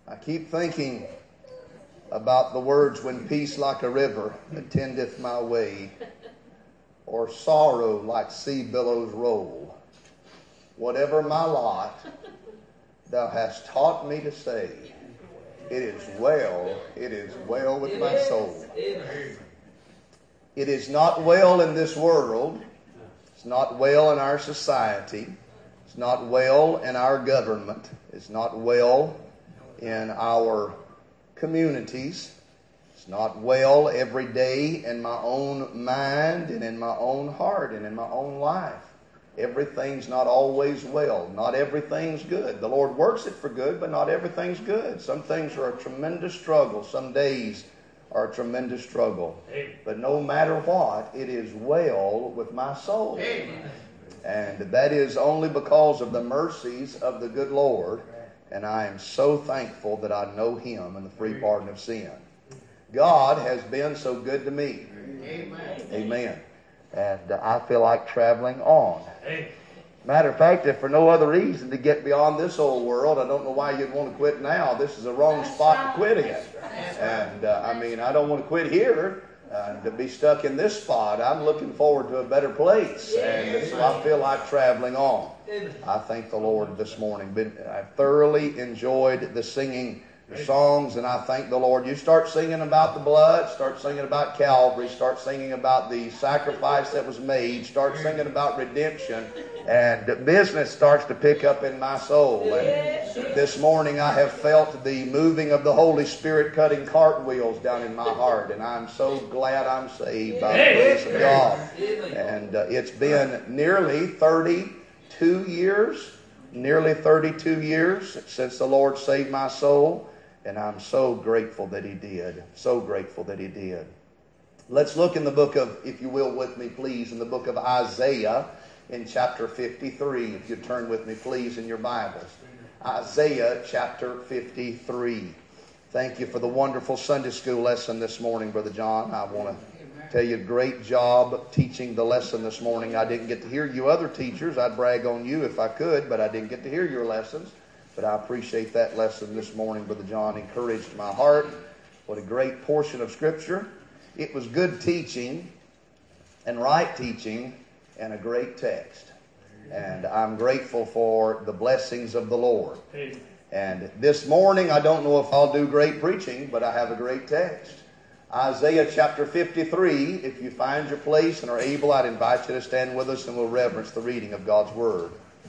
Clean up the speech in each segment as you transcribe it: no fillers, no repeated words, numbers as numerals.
I keep thinking about the words, when peace like a river attendeth my way, or sorrow like sea billows roll. Whatever my lot, thou hast taught me to say, it is well with my soul. It is not well in this world. It's not well in our society. It's not well in our government. It's not well in our communities. It's not well every day in my own mind and in my own heart and in my own life. Everything's not always well. Not everything's good. The Lord works it for good, but not everything's good. Some things are a tremendous struggle. Some days are a tremendous struggle. But no matter what, it is well with my soul. And that is only because of the mercies of the good Lord. And I am so thankful that I know Him and the free pardon of sin. God has been so good to me. Amen. And I feel like traveling on. Matter of fact, if for no other reason to get beyond this old world, I don't know why you'd want to quit now. This is the wrong spot to quit in. And I don't want to quit here to be stuck in this spot. I'm looking forward to a better place. And so I feel like traveling on. I thank the Lord this morning. I thoroughly enjoyed the singing, the songs, and I thank the Lord. You start singing about the blood, start singing about Calvary, start singing about the sacrifice that was made, start singing about redemption, and business starts to pick up in my soul. And this morning I have felt the moving of the Holy Spirit cutting cartwheels down in my heart, and I'm so glad I'm saved by the grace of God. And it's been nearly 32 years since the Lord saved my soul. And I'm so grateful that He did. So grateful that He did. Let's look in the book of, if you will with me please, in the book of Isaiah in chapter 53. If you turn with me please in your Bibles. Isaiah chapter 53. Thank you for the wonderful Sunday school lesson this morning, Brother John. I want to tell you, great job teaching the lesson this morning. I didn't get to hear you other teachers. I'd brag on you if I could, but I didn't get to hear your lessons. But I appreciate that lesson this morning, Brother John. Encouraged my heart. What a great portion of Scripture. It was good teaching and right teaching and a great text. And I'm grateful for the blessings of the Lord. And this morning, I don't know if I'll do great preaching, but I have a great text. Isaiah chapter 53. If you find your place and are able, I'd invite you to stand with us and we'll reverence the reading of God's Word.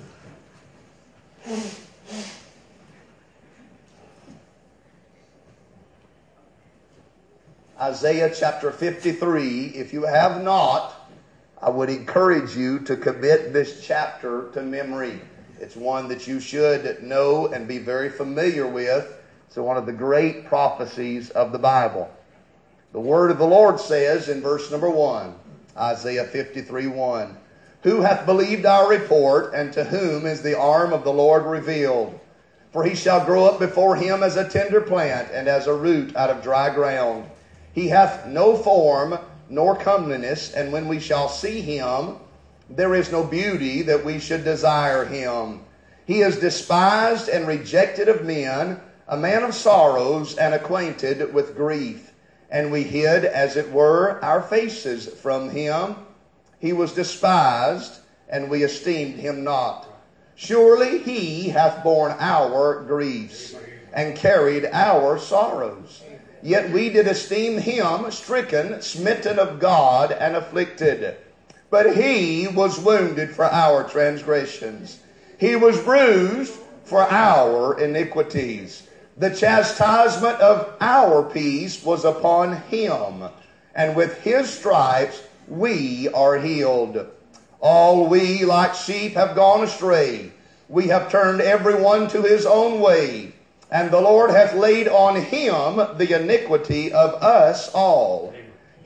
Isaiah chapter 53. If you have not, I would encourage you to commit this chapter to memory. It's one that you should know and be very familiar with. It's one of the great prophecies of the Bible. The word of the Lord says in verse number 1, Isaiah 53:1, who hath believed our report, and to whom is the arm of the Lord revealed? For he shall grow up before him as a tender plant, and as a root out of dry ground. He hath no form nor comeliness, and when we shall see him, there is no beauty that we should desire him. He is despised and rejected of men, a man of sorrows and acquainted with grief. And we hid, as it were, our faces from him. He was despised, and we esteemed him not. Surely he hath borne our griefs, and carried our sorrows. Yet we did esteem him stricken, smitten of God, and afflicted. But he was wounded for our transgressions. He was bruised for our iniquities. The chastisement of our peace was upon him, and with his stripes we are healed. All we like sheep have gone astray. We have turned every one to his own way, and the Lord hath laid on him the iniquity of us all.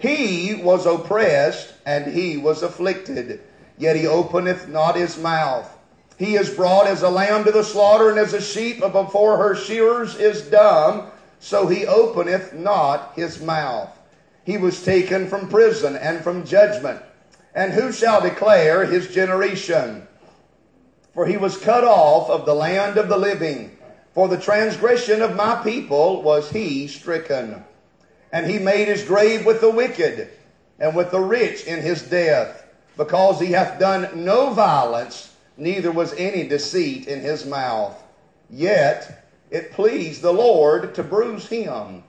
He was oppressed, and he was afflicted, yet he openeth not his mouth. He is brought as a lamb to the slaughter, and as a sheep before her shearers is dumb, so he openeth not his mouth. He was taken from prison and from judgment. And who shall declare his generation? For he was cut off of the land of the living. For the transgression of my people was he stricken. And he made his grave with the wicked, and with the rich in his death, because he hath done no violence, neither was any deceit in his mouth. Yet it pleased the Lord to bruise him.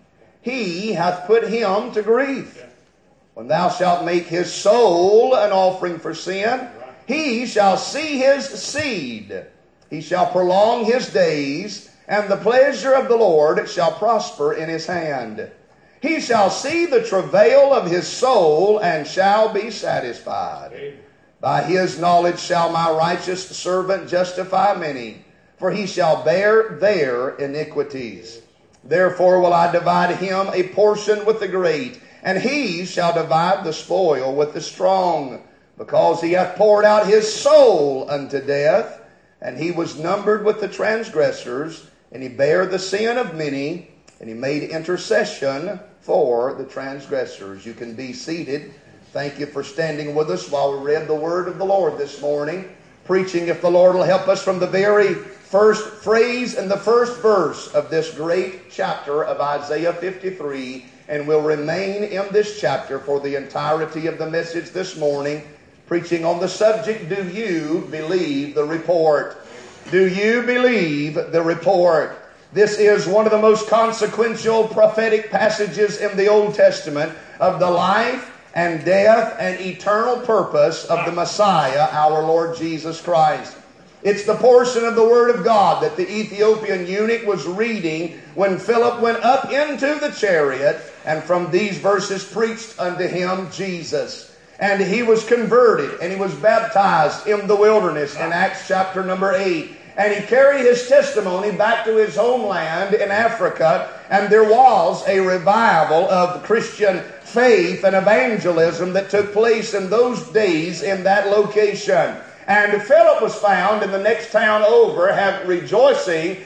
He hath put him to grief. When thou shalt make his soul an offering for sin, he shall see his seed. He shall prolong his days, and the pleasure of the Lord shall prosper in his hand. He shall see the travail of his soul, and shall be satisfied. By his knowledge shall my righteous servant justify many, for he shall bear their iniquities. Therefore will I divide him a portion with the great, and he shall divide the spoil with the strong, because he hath poured out his soul unto death, and he was numbered with the transgressors, and he bare the sin of many, and he made intercession for the transgressors. You can be seated. Thank you for standing with us while we read the word of the Lord this morning. Preaching, if the Lord will help us, from the very first phrase and the first verse of this great chapter of Isaiah 53, and will remain in this chapter for the entirety of the message this morning, preaching on the subject, do you believe the report? Do you believe the report? This is one of the most consequential prophetic passages in the Old Testament of the life and death and eternal purpose of the Messiah, our Lord Jesus Christ. It's the portion of the Word of God that the Ethiopian eunuch was reading when Philip went up into the chariot, and from these verses preached unto him Jesus. And he was converted, and he was baptized in the wilderness in Acts chapter number 8. And he carried his testimony back to his homeland in Africa, and there was a revival of Christian faith and evangelism that took place in those days in that location. And Philip was found in the next town over, rejoicing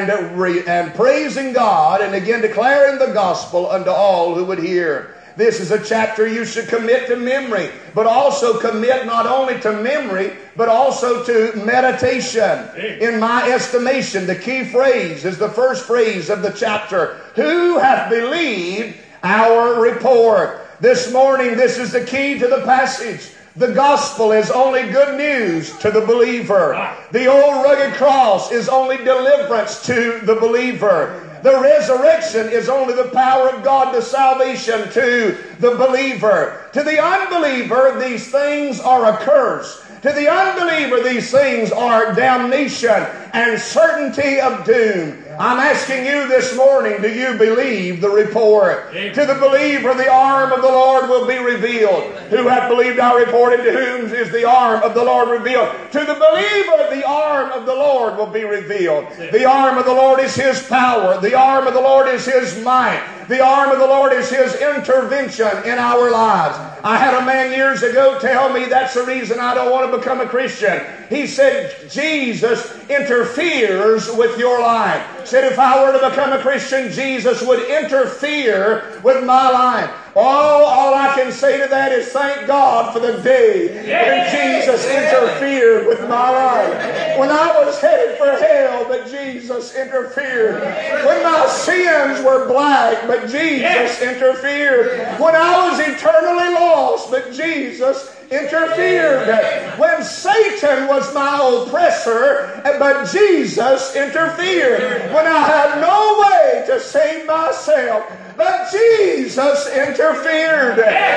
and praising God, and again declaring the gospel unto all who would hear. This is a chapter you should commit to memory, but also commit not only to memory, but also to meditation. In my estimation, the key phrase is the first phrase of the chapter. Who hath believed our report? This morning, this is the key to the passage. The gospel is only good news to the believer. The old rugged cross is only deliverance to the believer. The resurrection is only the power of God to salvation to the believer. To the unbeliever, these things are a curse. To the unbeliever, these things are damnation and certainty of doom. I'm asking you this morning, do you believe the report? To the believer, the arm of the Lord will be revealed. Who hath believed our report, and to whom is the arm of the Lord revealed? To the believer, the arm of the Lord will be revealed. The arm of the Lord is His power. The arm of the Lord is His might. The arm of the Lord is His intervention in our lives. I had a man years ago tell me that's the reason I don't want to become a Christian. He said, Jesus interferes with your life. Said if I were to become a Christian, Jesus would interfere with my life. All I can say to that is thank God for the day when Jesus interfered with my life. When I was headed for hell, but Jesus interfered. When my sins were black, but Jesus interfered. When I was eternally lost, but Jesus interfered. When Satan was my oppressor, but Jesus interfered. When I had no way to save myself, but Jesus interfered.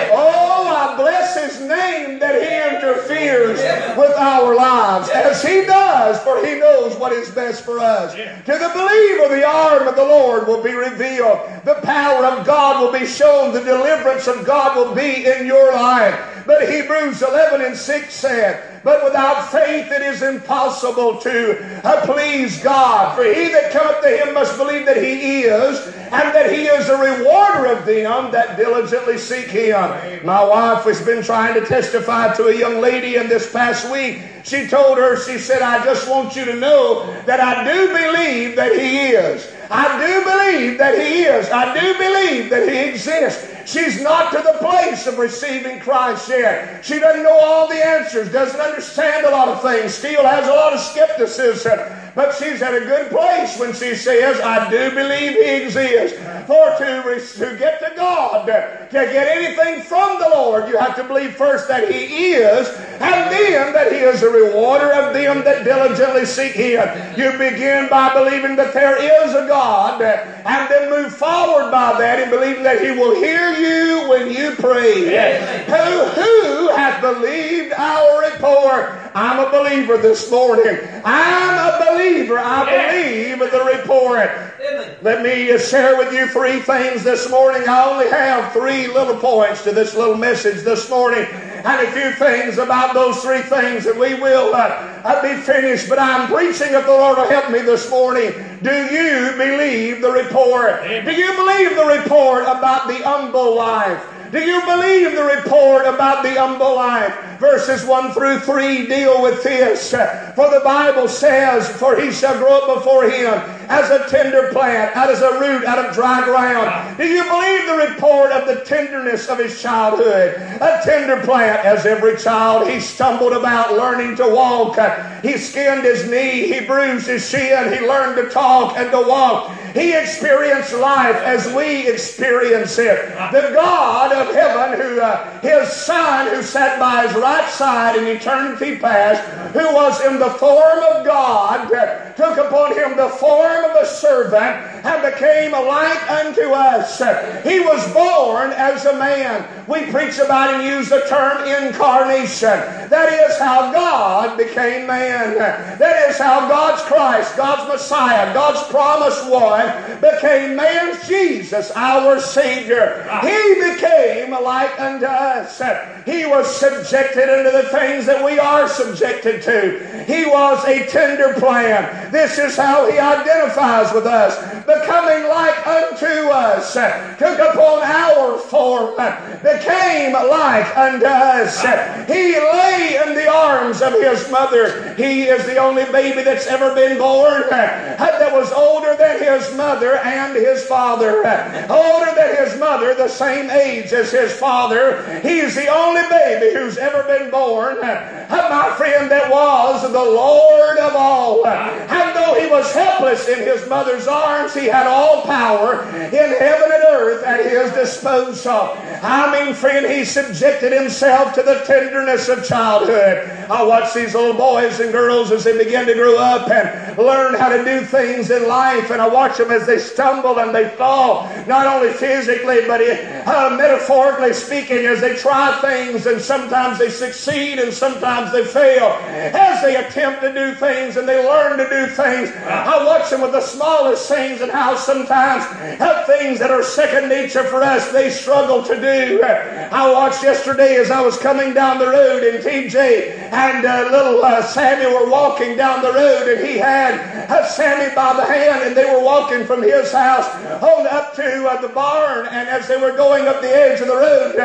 Oh, I bless His name that He interferes with our lives, as He does, for He knows what is best for us. To the believer, the arm of the Lord will be revealed. The power of God will be shown. The deliverance of God will be in your life. But Hebrews 11:6 said, but without faith it is impossible to please God. For he that cometh to Him must believe that He is, and that He is a rewarder of them that diligently seek Him. My wife has been trying to testify to a young lady in this past week. She told her, she said, I just want you to know that I do believe that He is. I do believe that He is. I do believe that He exists. She's not to the place of receiving Christ yet. She doesn't know all the answers, doesn't understand a lot of things, still has a lot of skepticism. But she's at a good place when she says, I do believe He exists. For to get to God, to get anything from the Lord, you have to believe first that He is, and then that He is a rewarder of them that diligently seek Him. You begin by believing that there is a God, and then move forward by that in believing that He will hear you when you pray. Yes. Who hath believed our report? I'm a believer this morning. I'm a believer. I believe the report. Let me share with you 3 things this morning. I only have 3 little points to this little message this morning, and a few things about those 3 things, and we will be finished. But I'm preaching if the Lord will help me this morning. Do you believe the report? Do you believe the report about the humble life? Do you believe the report about the humble life? Verses 1 through 3 deal with this. For the Bible says, for he shall grow up before him as a tender plant, out as a root out of dry ground. Do you believe the report of the tenderness of his childhood? A tender plant, as every child, he stumbled about learning to walk. He skinned his knee, he bruised his shin, he learned to talk and to walk. He experienced life as we experience it. The God of heaven, who His Son, who sat by His right side in eternity past, who was in the form of God, took upon Him the form of a servant and became like unto us. He was born as a man. We preach about and use the term incarnation. That is how God became man. That is how God's Christ, God's Messiah, God's promised one, became man's Jesus, our Savior. He became like unto us. He was subjected unto the things that we are subjected to. He was a tender plant. This is how He identifies with us. Becoming like unto us. Took upon our form. Became like unto us. He lay in the arms of His mother. He is the only baby that's ever been born that was older than his mother and his father. Older than his mother, the same age as his father. He's the only baby who's ever been born. My friend, that was the Lord of all. And though He was helpless in His mother's arms, He had all power in heaven and earth at His disposal. I mean, friend, He subjected Himself to the tenderness of childhood. I watch these little boys and girls as they begin to grow up and learn how to do things in life, and I watch them as they stumble and they fall, not only physically but metaphorically speaking, as they try things, and sometimes they succeed and sometimes they fail. As they attempt to do things and they learn to do things, I watch them with the smallest things and how sometimes things that are second nature for us, they struggle to do. I watched yesterday as I was coming down the road, and TJ and little Sammy were walking down the road, and he had Sammy by the hand, and they were walking from his house on up to the barn. And as they were going up the edge of the road,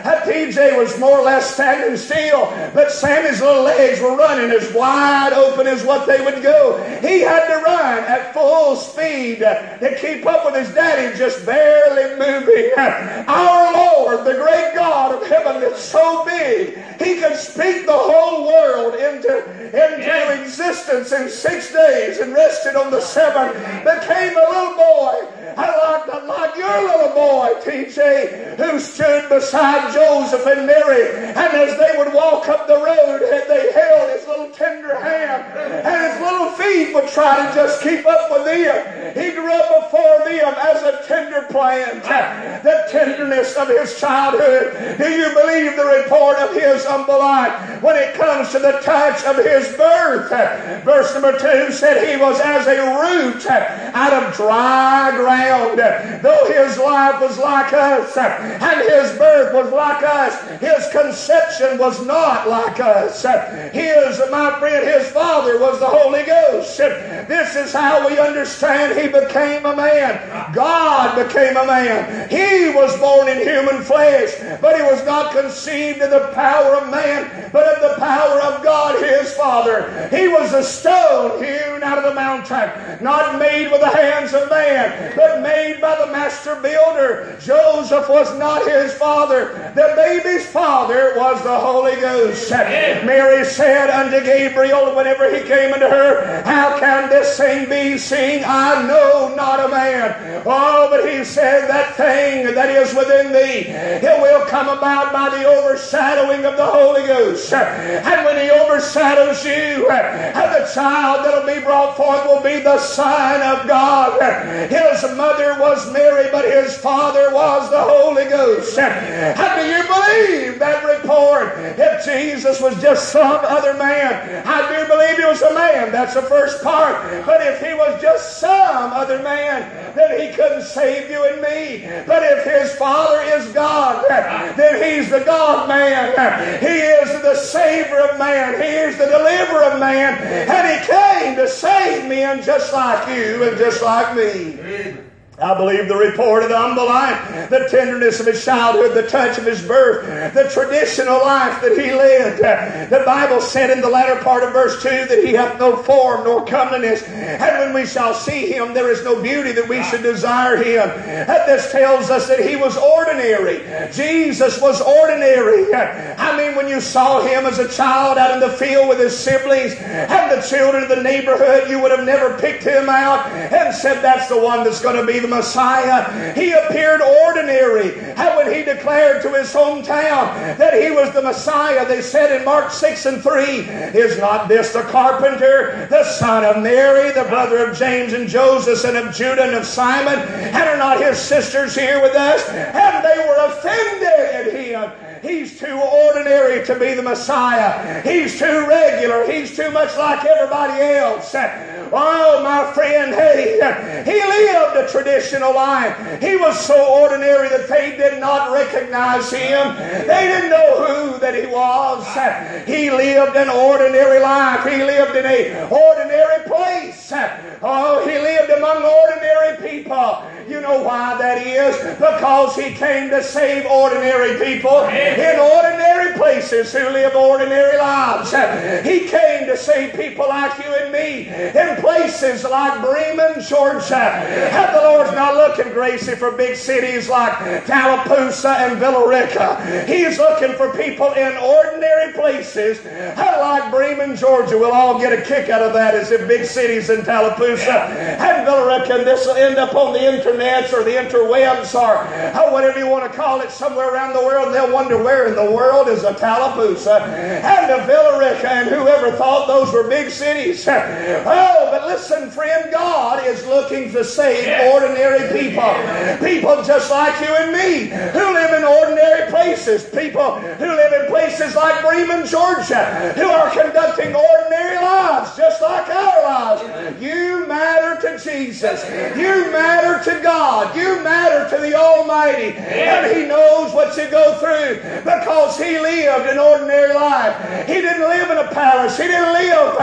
TJ was more or less standing still, but Sammy's little legs were running as wide open as what they would go. He had to run at full speed to keep up with his daddy, just barely moving. Our Lord, the great God of heaven, that's so big, He could speak the whole world into existence in 6 days and rested on the 7th, became a little boy, like your little boy, TJ, who stood beside Joseph and Mary, and as they would walk up the road, they held his little tender hand, and his little feet would try to just keep up with them. He grew up before them as a tender plant. The tenderness of his childhood. Do you believe the report of his humble life when it comes to the touch of his birth? Verse number 2 said he was as a root out of dry ground. Though his life was like us and his birth was like us, his conception was not like us. My friend, his father was the Holy Ghost. This is how we understand he became a man. God became a man. He was born in human flesh, but he was not conceived in the power of man, but of the power of God his Father. He was a stone hewn out of the mountain, not made with the hands of man, but made by the master builder. Joseph was not his father. The baby's father was the Holy Ghost. Mary said unto Gabriel whenever he came unto her, how can this thing be, seeing I know not a man? Oh, but he said, that thing that is within thee, it will come about by the overshadowing of the Holy Ghost. And when he overshadows you, the child that will be brought forth will be the Son of God. His mother was Mary, but his father was the Holy Ghost. How do you believe that report? If Jesus was just some other man, I do believe he was a man. That's the first part. But if he was just some other man, then he couldn't save you and me. But if his Father is God, then he's the God man. He is the Savior of man. He is the deliverer of man. And he came to save men just like you and just like me. I believe the report of the humble life, the tenderness of his childhood, the touch of his birth, the traditional life that he led. The Bible said in the latter part of verse 2 that he hath no form nor comeliness, and when we shall see him, there is no beauty that we should desire him. This tells us that he was ordinary. Jesus was ordinary. I mean, when you saw him as a child out in the field with his siblings and the children of the neighborhood, you would have never picked him out and said, that's the one that's going to be the Messiah. He appeared ordinary. And when he declared to his hometown that he was the Messiah, they said in Mark 6:3, is not this the carpenter, the son of Mary, the brother of James and Joseph and of Judah and of Simon? And are not his sisters here with us? And they were offended at him. He's too ordinary to be the Messiah. He's too regular. He's too much like everybody else. Oh, my friend, hey, he lived a traditional life. He was so ordinary that they did not recognize him. They didn't know who that he was. He lived an ordinary life. He lived in an ordinary place. Oh, he lived among ordinary people. You know why that is? Because he came to save ordinary people in ordinary places who live ordinary lives. He came to save people like you and me in places like Bremen, Georgia. And the Lord's not looking, Gracie, for big cities like Tallapoosa and Villa Rica. He's looking for people in ordinary places like Bremen, Georgia. We'll all get a kick out of that, as if big cities in Tallapoosa and Villa Rica, and this will end up on the internet or the interwebs or whatever you want to call it, somewhere around the world, and they'll wonder where in the world is a Tallapoosa and a Villa Rica, and whoever thought those were big cities. Oh, but listen, friend, God is looking to save ordinary people. People just like you and me who live in ordinary places. People who live in places like Bremen, Georgia, who are conducting ordinary lives just like our lives. You matter to Jesus. You matter to God. You matter to the Almighty. And He knows what you go through because He lived an ordinary life. He didn't live in a palace. He didn't live,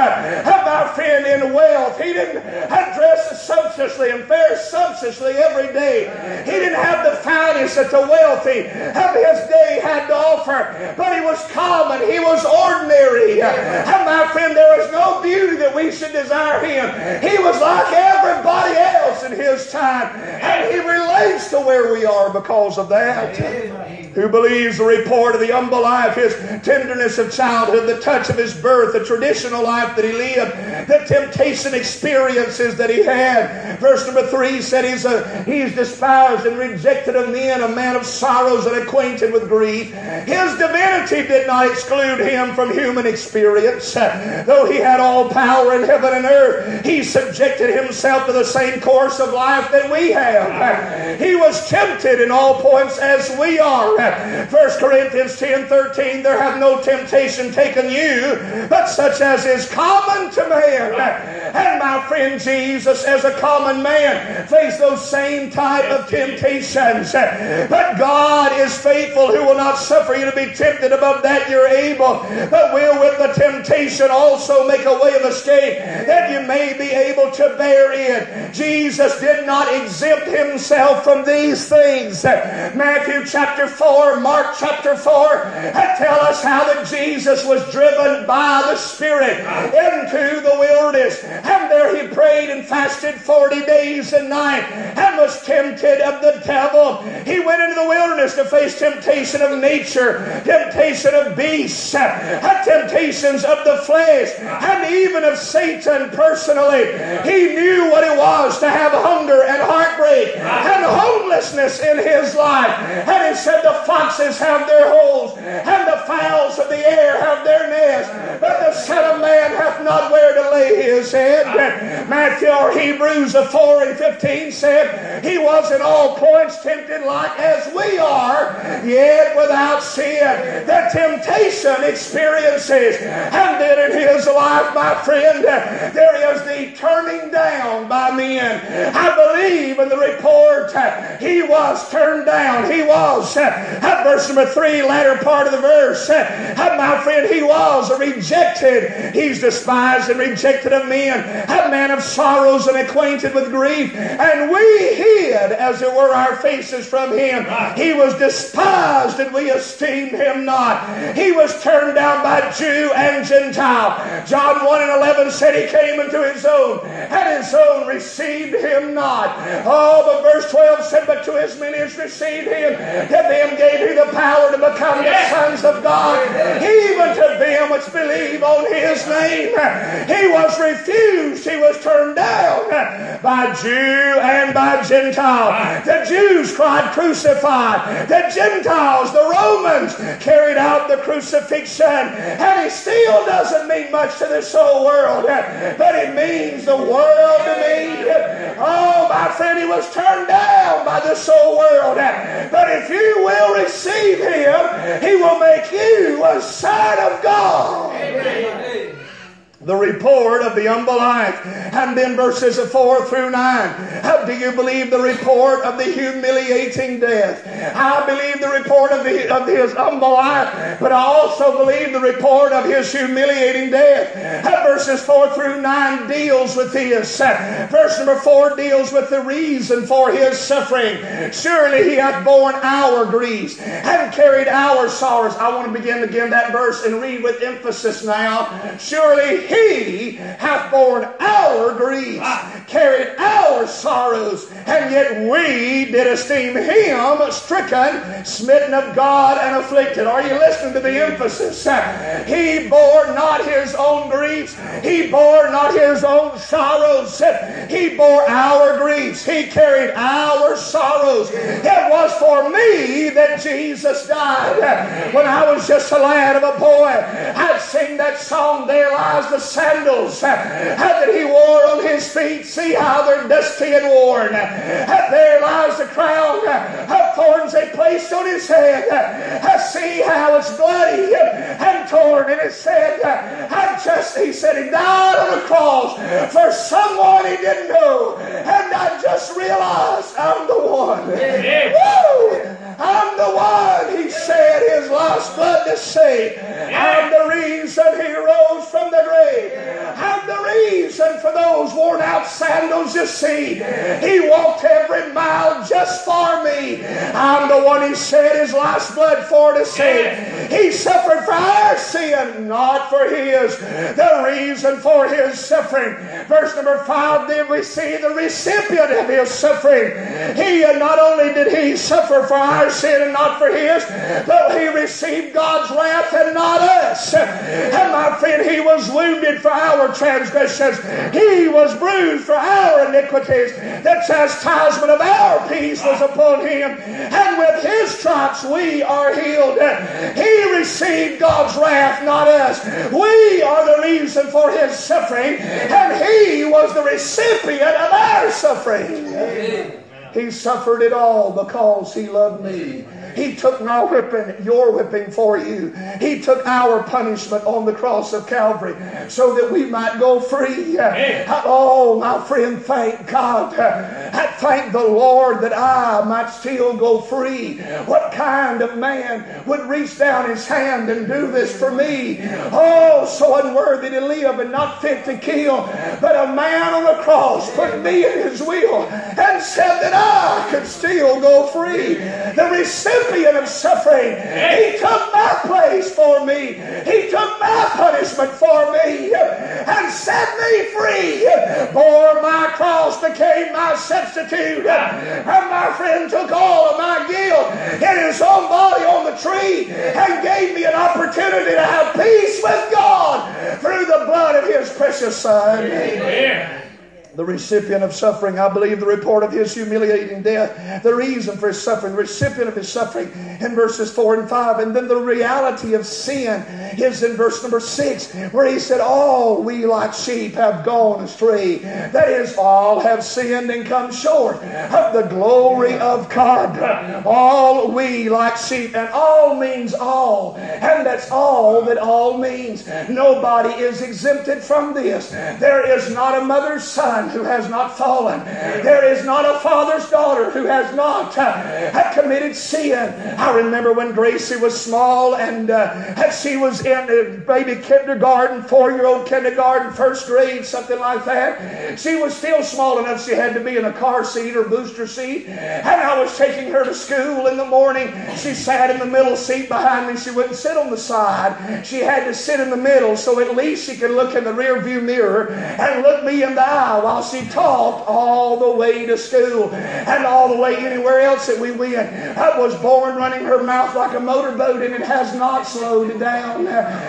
my friend, in wealth. He didn't dress sumptuously and fare sumptuously every day. He didn't have the finest that the wealthy of his day had to offer. But he was common. He was ordinary. And my friend, there is no beauty that we should desire him. He was like everybody else in his time. And he relates to where we are because of that. Who believes the report of the humble life, his tenderness of childhood, the touch of his birth, the traditional life that he lived, the temptation experiences that he had. Verse number 3 said he's despised and rejected of men, a man of sorrows and acquainted with grief. His divinity did not exclude him from human experience. Though he had all power in heaven and earth, he subjected himself to the same course of life that we have. He was tempted in all points as we are. 1 Corinthians 10:13, there hath no temptation taken you, but such as is common to man. And my friend, Jesus, as a common man, faced those same type of temptations. But God is faithful, who will not suffer you to be tempted above that you're able, but will with the temptation also make a way of escape, that you may be able to bear it. Jesus did not exempt himself thyself from these things. Matthew chapter 4, Mark chapter 4 tell us how that Jesus was driven by the Spirit into the wilderness. And there he prayed and fasted 40 days and nights and was tempted of the devil. He went into the wilderness to face temptation of nature, temptation of beasts, temptations of the flesh, and even of Satan personally. He knew what it was to have hunger and heartbreak and homelessness in his life. And he said, the foxes have their holes and the fowls of the air have their nests, but the Son of Man hath not where to lay his head. Matthew or Hebrews 4 and 15 said, he was in all points tempted like as we are, yet without sin. The temptation experiences, and then in his life, my friend, there is the turning down by men. I believe in the report he was turned down. He was, at verse number 3, latter part of the verse, my friend, he was rejected. He's despised and rejected of men, a man of sorrows and acquainted with grief, and we hid, as it were, our faces from him. He was despised, and we esteemed him not. He was turned down by Jew and Gentile. John 1 and 11 said he came into his own, and his own received him not. Oh, but verse 12 said, but to as many as received him, to them gave he the power to become the sons of God, even to them which believe on his name. He was refused. He was turned down by Jew and by Gentile. The Jews cried, crucify. The Gentiles, the Romans, carried out the crucifixion. And it still doesn't mean much to this whole world, but it means the world to me. Oh, my friend, he was turned down by this whole world. But if you will receive him, he will make you a son of God. Amen. The report of the humble life. And then verses 4 through 9. How do you believe the report of the humiliating death? I believe the report of his humble life, but I also believe the report of his humiliating death. Verses 4 through 9 deals with this. Verse number 4 deals with the reason for his suffering. Surely he hath borne our griefs and carried our sorrows. I want to begin again that verse and read with emphasis now. Surely he hath borne our griefs, carried our sorrows, and yet we did esteem him stricken, smitten of God, and afflicted. Are you listening to the emphasis? He bore not his own griefs. He bore not his own sorrows. He bore our griefs. He carried our sorrows. It was for me that Jesus died. When I was just a lad of a boy, I'd sing that song, There Lies the Sandals that he wore on his feet. See how they're dusty and worn. There lies the crown of thorns they placed on his head. See how it's bloody and torn. And it said, he said he died on the cross for someone he didn't know. And I just realized I'm the one. Woo! I'm the one, he said, his life's blood to save. I'm the reason he rose from the grave. I'm the reason for those worn out sandals you see. He walked every mile just for me. I'm the one he said his life's blood for to save. He suffered for our sin, not for his. The reason for his suffering. Verse number 5, then we see the recipient of his suffering. Not only did he suffer for our sin and not for his, but he received God's wrath and not us. And my friend, he was wounded for our transgressions. He was bruised for our iniquities. The chastisement of our peace was upon him. And with his stripes we are healed. He received God's wrath, not us. We are the reason for his suffering. And he was the recipient of our suffering. He suffered it all because he loved me. He took my whipping, your whipping for you. He took our punishment on the cross of Calvary so that we might go free. Oh, my friend, thank God. Thank the Lord that I might still go free. What kind of man would reach down his hand and do this for me? Oh, so unworthy to live and not fit to kill. But a man on the cross put me in his will and said that I could still go free. The recipient of suffering, He took my place for me. He took my punishment for me and set me free. Bore my cross, became my substitute. And my friend took all of my guilt in His own body on the tree and gave me an opportunity to have peace with God through the blood of His precious Son. Amen. The recipient of suffering, I believe the report of His humiliating death, the reason for His suffering, the recipient of His suffering in verses 4 and 5. And then the reality of sin is in verse number 6, where He said, all we like sheep have gone astray. That is, all have sinned and come short of the glory of God. All we like sheep, and all means all. And that's all that all means. Nobody is exempted from this. There is not a mother's son who has not fallen. There is not a father's daughter who has not committed sin. I remember when Gracie was small and she was in baby kindergarten, 4-year-old kindergarten, first grade, something like that. She was still small enough she had to be in a car seat or booster seat. And I was taking her to school in the morning. She sat in the middle seat behind me. She wouldn't sit on the side. She had to sit in the middle so at least she could look in the rear view mirror and look me in the eye while she talked all the way to school and all the way anywhere else that we went. I was born running her mouth like a motorboat, and it has not slowed down.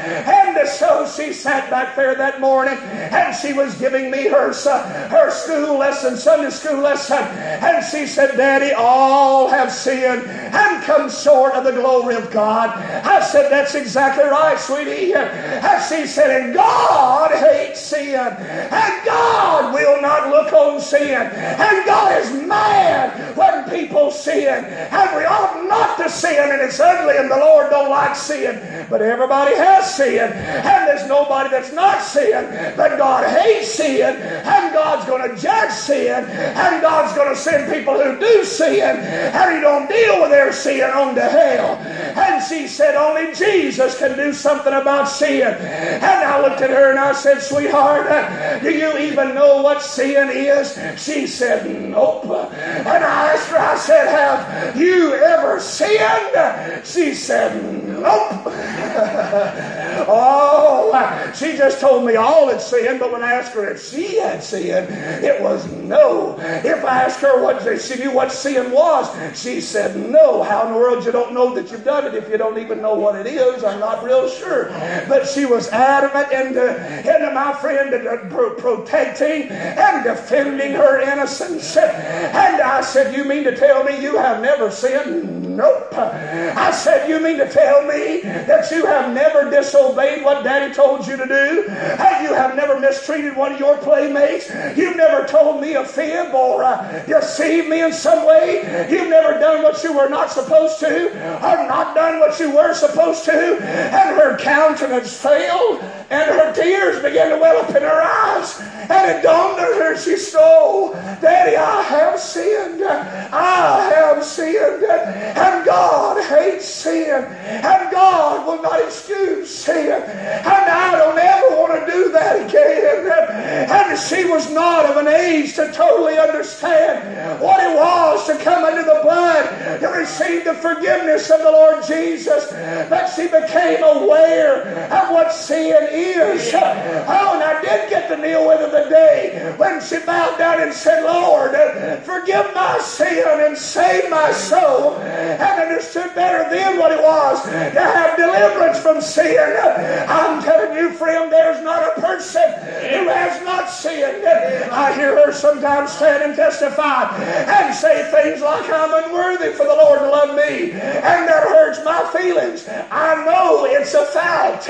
And so she sat back there that morning and she was giving me her school lesson, Sunday school lesson, and she said, Daddy, all have sinned and come short of the glory of God. I said, that's exactly right, sweetie. And she said, and God hates sin, and God will not look on sin, and God is mad when people sin, and we ought not to sin, and it's ugly, and the Lord don't like sin, but everybody has sin, and there's nobody that's not sin, but God hates sin, and God's going to judge sin, and God's going to send people who do sin, and He don't deal with their sin on to hell. And she said, only Jesus can do something about sin. And I looked at her and I said, sweetheart, do you even know what sin is? She said, nope. And I asked her, I said, have you ever sinned? She said, nope. Oh, she just told me all had sinned, but when I asked her if she had sinned, it was no. If I asked her what she knew what sin was, she said no. How in the world you don't know that you've done it if you don't even know what it is? I'm not real sure. But she was adamant into my friend protecting and defending her innocence. And I said, you mean to tell me you have never sinned? Nope. I said, you mean to tell me that you have never disobeyed what Daddy told you to do? And you have never mistreated one of your playmates? You've never told me a fib or deceived me in some way? You've never done what you were not supposed to or not done what you were supposed to? And her countenance failed and her tears began to well up in her eyes. And it dawned on her, she stole. Daddy, I have sinned. I have sinned. And God hates sin. And God will not excuse sin. And I don't ever want to do that again. And she was not of an age to totally understand what it was to come under the blood, to receive the forgiveness of the Lord Jesus. But she became aware of what sin is. Oh, and I did get to kneel with her the day when she bowed down and said, Lord, forgive my sin and save my soul. And understood better then what it was to have deliverance from sin. I'm telling you, friend, there's not a person who has not sinned. I hear her sometimes stand and testify and say things like, I'm unworthy for the Lord to love me, and that hurts my feelings. I know it's a fact.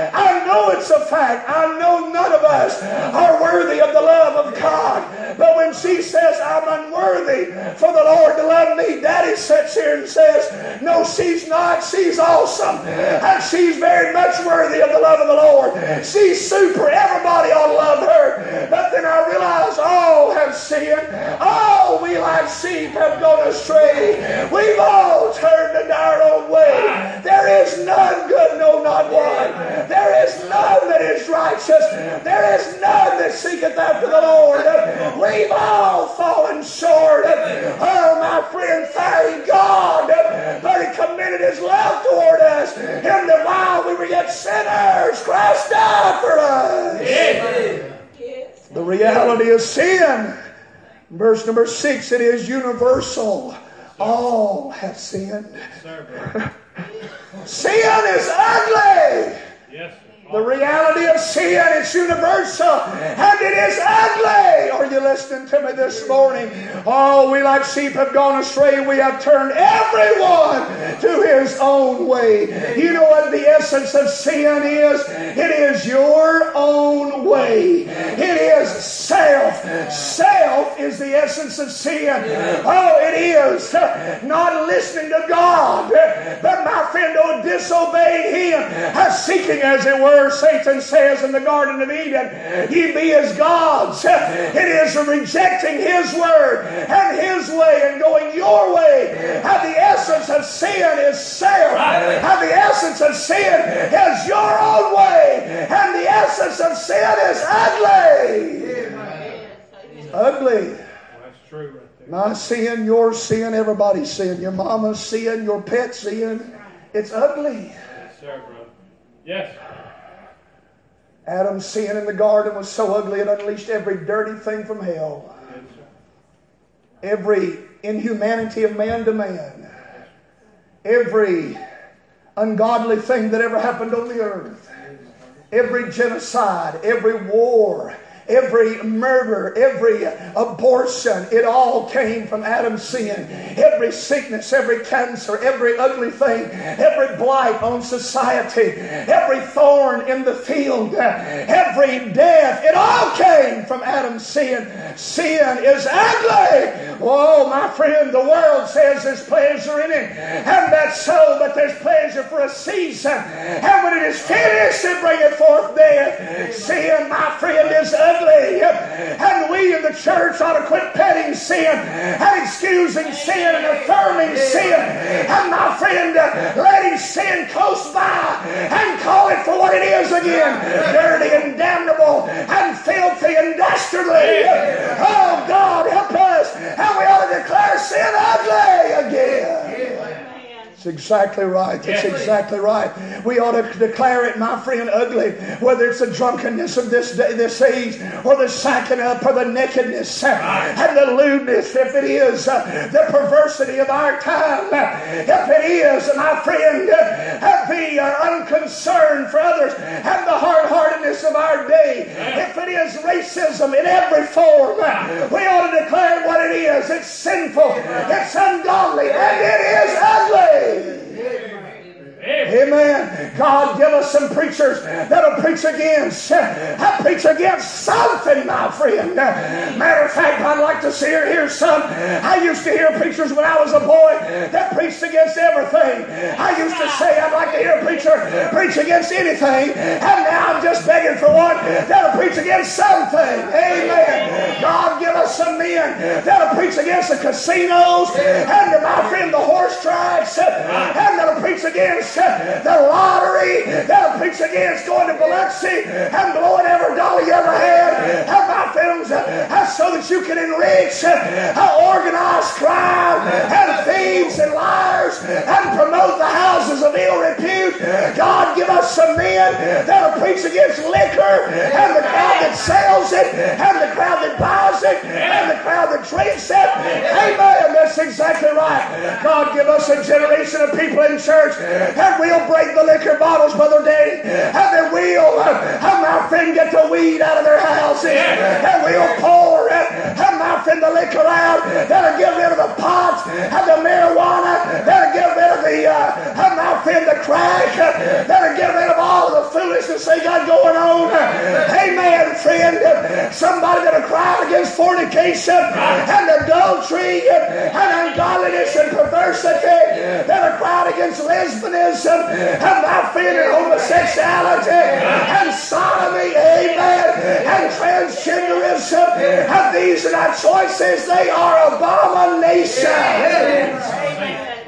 I know it's a fact. I know none of us are worthy of the love of God. But when she says, I'm unworthy for the Lord to love me, Daddy sits here and says, no, she's not. She's awesome. And she's very much worthy of the love of the Lord. She's super. Everybody ought to love her. But then I realize all have sinned. All we like sheep have gone astray. We've all turned in our own way. There is none good, no, not one. There is none that is righteous. There is none that seeketh after the Lord. We've all fallen short. Christ died for us. Yes. The reality of sin. Verse number 6, it is universal. All have sinned. Sin is ugly. Yes. The reality of sin is universal, and it is ugly. Are you listening to me this morning? Oh, we like sheep have gone astray. We have turned everyone to his own way. You know what the essence of sin is? It is your own way. It is self. Self is the essence of sin. Oh, it is not listening to God, but my friend, disobeying Him, seeking, as it were, Satan says in the Garden of Eden, ye be as gods. It is rejecting His word and His way and going your way. And the essence of sin is self. And the essence of sin is your own way. And the essence of sin is ugly. Ugly. That's true right there. My sin, your sin, everybody's sin. Your mama's sin, your pet's sin. It's ugly. Yes, sir, brother. Yes. Adam's sin in the garden was so ugly it unleashed every dirty thing from hell. Yes, sir. Every inhumanity of man to man. Every ungodly thing that ever happened on the earth. Every genocide, every war, every murder, every abortion, it all came from Adam's sin. Every sickness, every cancer, every ugly thing, every blight on society, every thorn in the field, every death, it all came from Adam's sin. Sin is ugly. Oh, my friend, the world says there's pleasure in it. And that's so, but there's pleasure for a season. And when it is finished, it bringeth forth death. Sin, my friend, is ugly. And we in the church ought to quit petting sin and excusing sin and affirming sin. And my friend, letting sin coast by and call it for what it is again. Dirty and damnable and filthy and dastardly. Oh, God, help us. And we ought to declare sin ugly again. That's exactly right. That's exactly right. We ought to declare it, my friend, ugly. Whether it's the drunkenness of this age, or the sacking up, or the nakedness, and the lewdness, if it is the perversity of our time, if it is, my friend, the unconcern for others, and the hard-heartedness of our day, if it is racism in every form, we ought to declare what it is. It's sinful, it's ungodly, and it is ugly. Amen. God, give us some preachers that'll preach against. Preach against something, my friend. Matter of fact, I'd like to hear some. I used to hear preachers when I was a boy that preached against everything. I used to say I'd like to hear a preacher preach against anything. And now I'm just begging for one that'll preach against something. Amen. God, give us some men that'll preach against the casinos and, my friend, the horse tracks, and that'll preach against the lottery, that'll preach against going to Biloxi and blowing every dollar you ever had, and my friends, so that you can enrich organized crime and thieves and liars and promote the houses of ill repute. God, give us some men that'll preach against liquor and the crowd that sells it and the crowd that buys it and the crowd that drinks it. Amen. That's exactly right. God, give us a generation of people in church, and we'll break the liquor bottles, Brother Daddy, and then we'll, my friend, get the weed out of their houses, and we'll pour, my friend, the liquor out. That'll get rid of the pot and the marijuana. That'll get rid of the, my friend, the crack. That'll get rid of all the foolishness they got going on. Amen, friend. Somebody that'll cry against fornication and adultery and ungodliness and perversity. That'll cry against lesbianism and, my friend, and homosexuality and sodomy. Amen. And transgenderism. And these are not choices. They are abominations. Amen.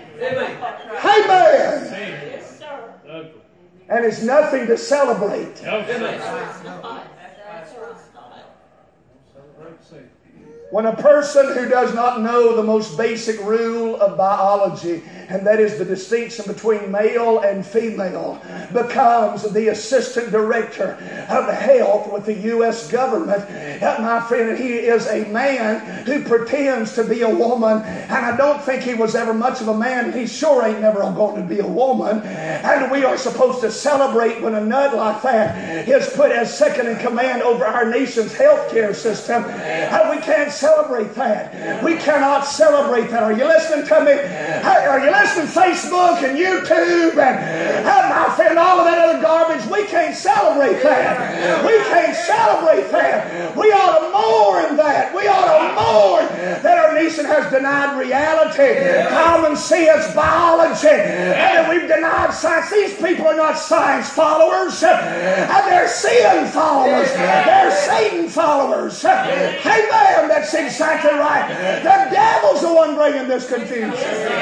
Amen. And it's nothing to celebrate. When a person who does not know the most basic rule of biology, and that is the distinction between male and female, becomes the assistant director of health with the U.S. government, my friend, he is a man who pretends to be a woman, and I don't think he was ever much of a man. He sure ain't never going to be a woman, and we are supposed to celebrate when a nut like that is put as second in command over our nation's health care system, and we can't celebrate that. We cannot celebrate that. Are you listening to me? Are you listening to Facebook and YouTube and my friend, all of that other garbage? We can't celebrate that. We can't celebrate that. We ought to mourn that. We ought to mourn that our nation has denied reality, common sense, biology, and that we've denied science. These people are not science followers, and they're sin followers. They're Satan followers. Amen. That's exactly right. The devil's the one bringing this confusion.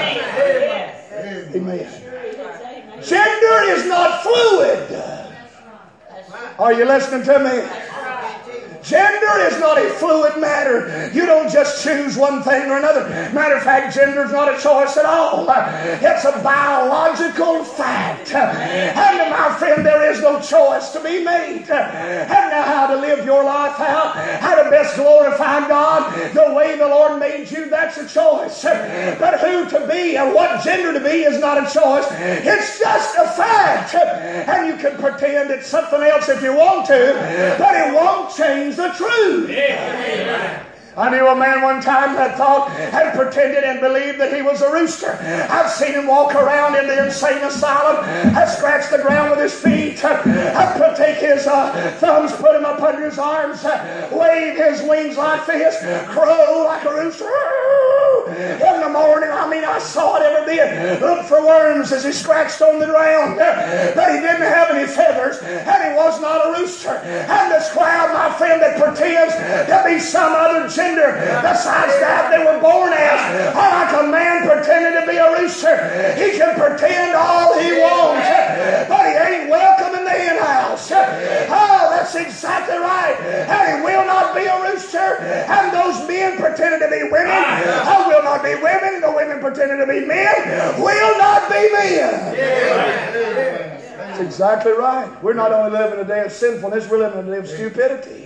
Amen. Gender is not fluid. Are you listening to me? Gender is not a fluid matter. You don't just choose one thing or another. Matter of fact, gender is not a choice at all. It's a biological fact. And my friend, there is no choice to be made. And now how to live your life out, how to best glorify God, the way the Lord made you, that's a choice. But who to be or what gender to be is not a choice. It's just a fact. And you can pretend it's something else if you want to, but it won't change the truth. I knew a man one time that thought and pretended and believed that he was a rooster. I've seen him walk around in the insane asylum, scratch the ground with his feet, take his thumbs, put them up under his arms, wave his wings like this, crow like a rooster. In the morning, I saw it every bit. Look for worms as he scratched on the ground. But he didn't have any feathers, and he was not a rooster. And this crowd, my friend, that pretends to be some other gender besides that they were born as, or like a man pretending to be a rooster. He can pretend all he wants, but he ain't welcome in the hen house. Oh, that's exactly right. And he will not be a rooster. And those men pretending to be women will not be women. The women pretending to be men will not be men. That's exactly right. We're not only living a day of sinfulness, we're living a day of stupidity.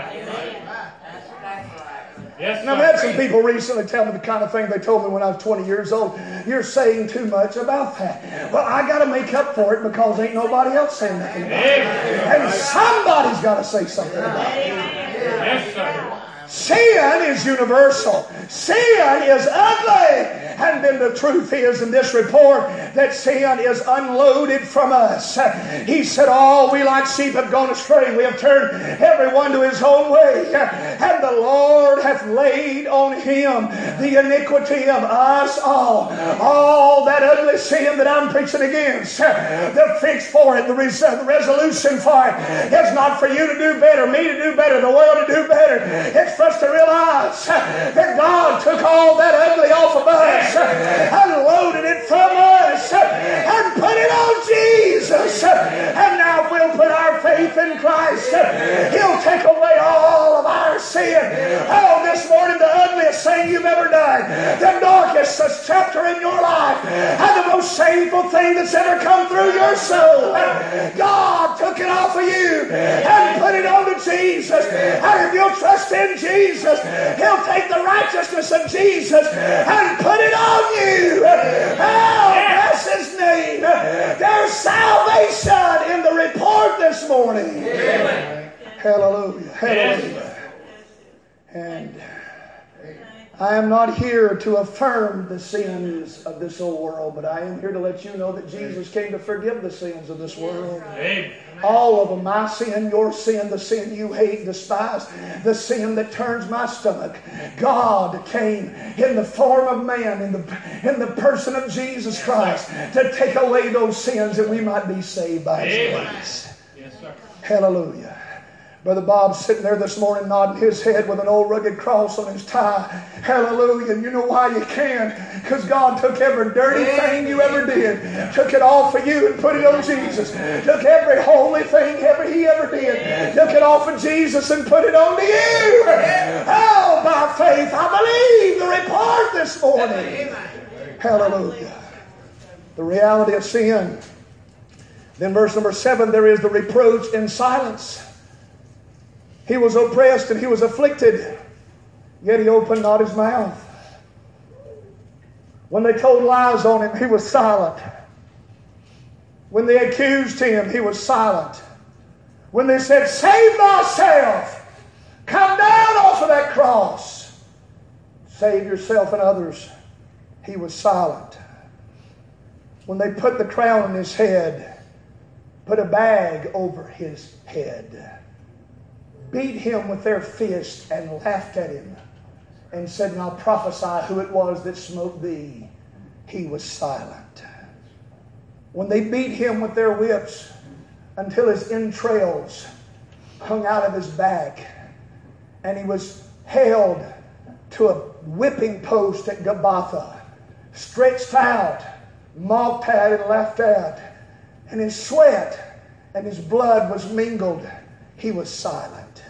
Yes, and I've had some people recently tell me the kind of thing they told me when I was 20 years old. You're saying too much about that. Well, I got to make up for it because ain't nobody else saying nothing about it. And somebody's got to say something about it. Yes, sir. Sin is universal. Sin is ugly. And then the truth is in this report that sin is unloaded from us. He said, all we like sheep have gone astray. We have turned everyone to his own way. And the Lord hath laid on him the iniquity of us all. All that ugly sin that I'm preaching against. The fix for it, the resolution for it is not for you to do better, me to do better, the world to do better. It's for us to realize that God took all that ugly off of us and loaded it from us and put it on Jesus. And now if we'll put our faith in Christ, He'll take away all of our sin. Oh, this morning, the ugliest thing you've ever done, the darkest chapter in your life, and the most shameful thing that's ever come through your soul, God took it off of you and put it on to Jesus. And if you'll trust in Jesus, He'll take the righteousness of Jesus and put it on you. Oh, bless His name. There's salvation in the report this morning. Hallelujah. Hallelujah. And I am not here to affirm the sins of this old world, but I am here to let you know that Jesus came to forgive the sins of this world. Amen. All of them, my sin, your sin, the sin you hate and despise, the sin that turns my stomach. God came in the form of man, in the person of Jesus Christ, to take away those sins that we might be saved by His grace. Yes, sir. Hallelujah. Brother Bob's sitting there this morning nodding his head with an old rugged cross on his tie. Hallelujah. And you know why you can? Because God took every dirty thing you ever did, took it all for you and put it on Jesus. Took every holy thing He ever did, took it off of Jesus and put it on to you. Oh, now by faith I believe the report this morning. Hallelujah. The reality of sin. Then verse number 7, there is the reproach in silence. He was oppressed and he was afflicted, yet he opened not his mouth. When they told lies on him, he was silent. When they accused him, he was silent. When they said, save thyself, come down off of that cross, save yourself and others, he was silent. When they put the crown on his head, put a bag over his head, beat him with their fists and laughed at him and said, now prophesy who it was that smote thee, he was silent. When they beat him with their whips until his entrails hung out of his back and he was held to a whipping post at Gabbatha, stretched out, mocked at and laughed at, and his sweat and his blood was mingled, he was silent.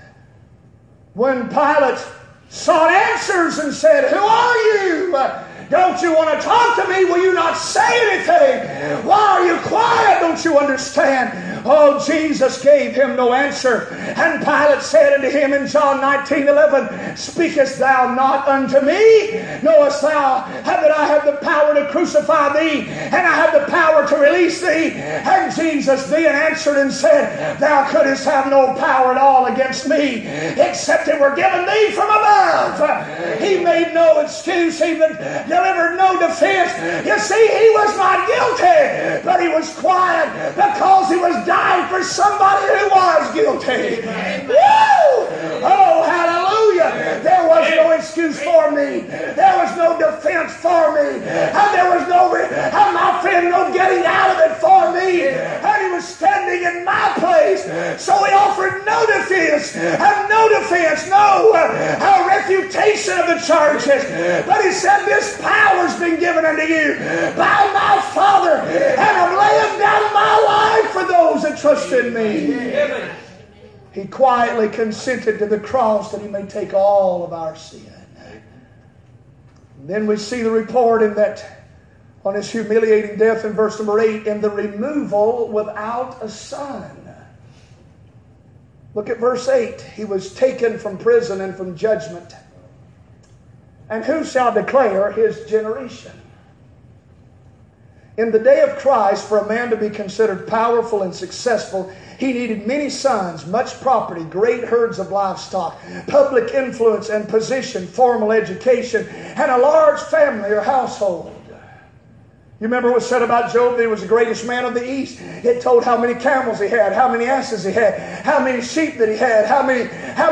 When Pilate sought answers and said, who are you? Don't you want to talk to me? Will you not say anything? Why are you quiet? Don't you understand? Oh, Jesus gave him no answer. And Pilate said unto him in John 19:11, speakest thou not unto me? Knowest thou that I have the power to crucify thee, and I have the power to release thee? And Jesus then answered and said, thou couldst have no power at all against me, except it were given thee from above. He made no excuse, even delivered no defense. You see, he was not guilty, but he was quiet because he was dying for somebody who was guilty. Woo! Oh, hallelujah! There was no excuse for me. There was no defense for me. And there was no, my friend, no getting out of it for me. And he was standing in my place. So he offered no defense, and no defense, no refutation of the charges. But he said, this power's been given unto you by my Father, and I'm laying down my life for those that trust in me. He quietly consented to the cross that he may take all of our sin. And then we see the report in that on his humiliating death in verse number 8, in the removal without a son. Look at verse 8. He was taken from prison and from judgment. And who shall declare his generation? In the day of Christ, for a man to be considered powerful and successful, he needed many sons, much property, great herds of livestock, public influence and position, formal education, and a large family or household. You remember what was said about Job, that he was the greatest man of the East. It told how many camels he had, how many asses he had, how many sheep that he had, how many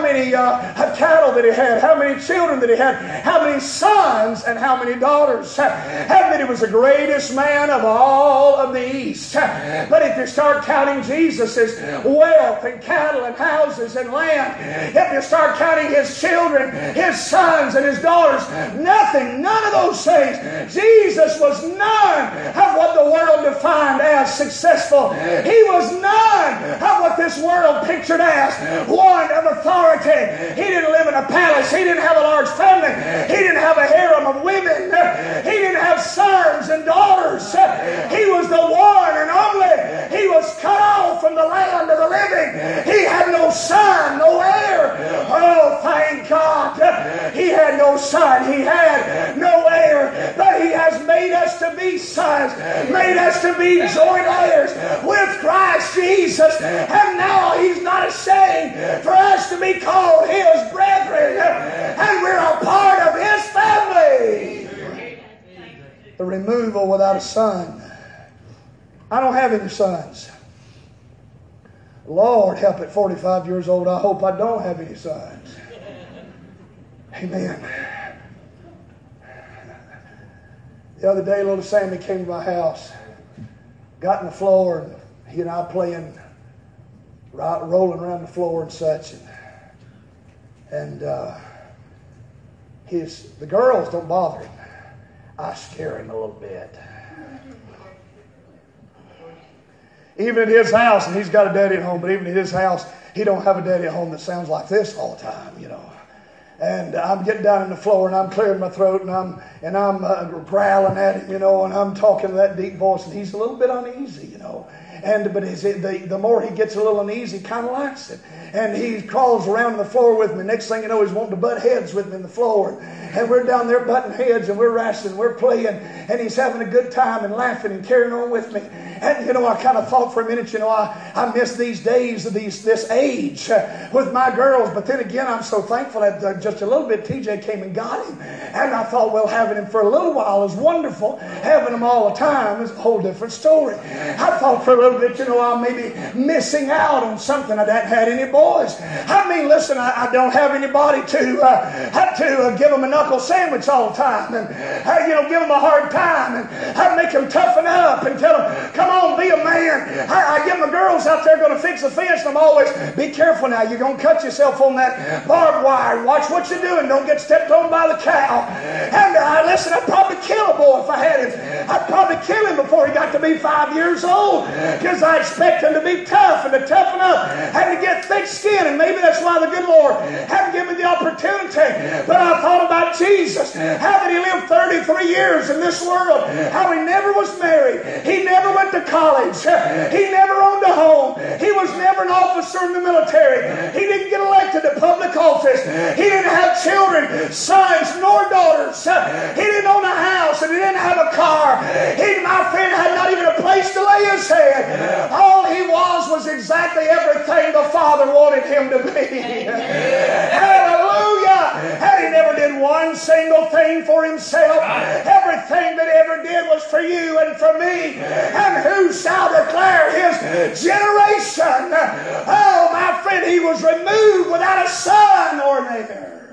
cattle that he had, how many children that he had, how many sons and how many daughters, and that he was the greatest man of all of the East. But if you start counting Jesus' wealth and cattle and houses and land, if you start counting his children, his sons and his daughters, nothing, none of those things. Jesus was none of what the world defined as successful. He was none of what this world pictured as one of authority. He didn't live in a palace. He didn't have a large family. He didn't have a harem of women. He didn't have sons and daughters. He was the one and only. He was cut off from the land of the living. He had no son, no heir. Oh, thank God. He had no son. He had no heir. But he has made us to be sons, made us to be joint heirs with Christ Jesus, and now he's not ashamed for us to be called his brethren, and we're a part of his family. The removal without a son. I don't have any sons. Lord help, at 45 years old, I hope I don't have any sons. Amen. The other day, little Sammy came to my house, got on the floor, and he and I playing, rolling around the floor and such. And the girls don't bother him. I scare him a little bit. Even at his house, and he's got a daddy at home, but even at his house, he don't have a daddy at home that sounds like this all the time, you know. And I'm getting down on the floor, and I'm clearing my throat, and I'm growling at him, and I'm talking to that deep voice, and he's a little bit uneasy, But the more he gets a little uneasy, he kind of likes it. And he crawls around on the floor with me. Next thing you know, he's wanting to butt heads with me on the floor. And we're down there butting heads, and we're wrestling, we're playing, and he's having a good time and laughing and carrying on with me. And I kind of thought for a minute, I miss these days of this age with my girls. But then again, I'm so thankful that just a little bit TJ came and got him. And I thought, well, having him for a little while is wonderful. Having him all the time is a whole different story. I thought for a little bit, I'm maybe missing out on something. I hadn't had any boys. Listen, I don't have anybody to give them a knuckle sandwich all the time and give them a hard time and make them toughen up and tell them, come on, be a man. I get my girls out there going to fix the fence, and I'm always, be careful now, you're going to cut yourself on that barbed wire. Watch what you're doing. Don't get stepped on by the cow. And listen, I'd probably kill a boy if I had him. I'd probably kill him before he got to be 5 years old, because I expect him to be tough and to toughen up and to get thick skin. And maybe that's why the good Lord hadn't given me the opportunity. But I thought about Jesus, how that he lived 33 years in this world, how he never was married, he never went to college, he never owned a home, he was never an officer in the military, he didn't get elected to public office, he didn't have children, sons nor daughters, he didn't own a house, and he didn't have a car, my friend, had not even a place to lay his head. All he was exactly everything the Father wanted him to be. Hallelujah! And he never did one single thing for himself. Everything that he ever did was for you and for me. And who shall declare his generation? Oh, my friend, he was removed without a son or an heir.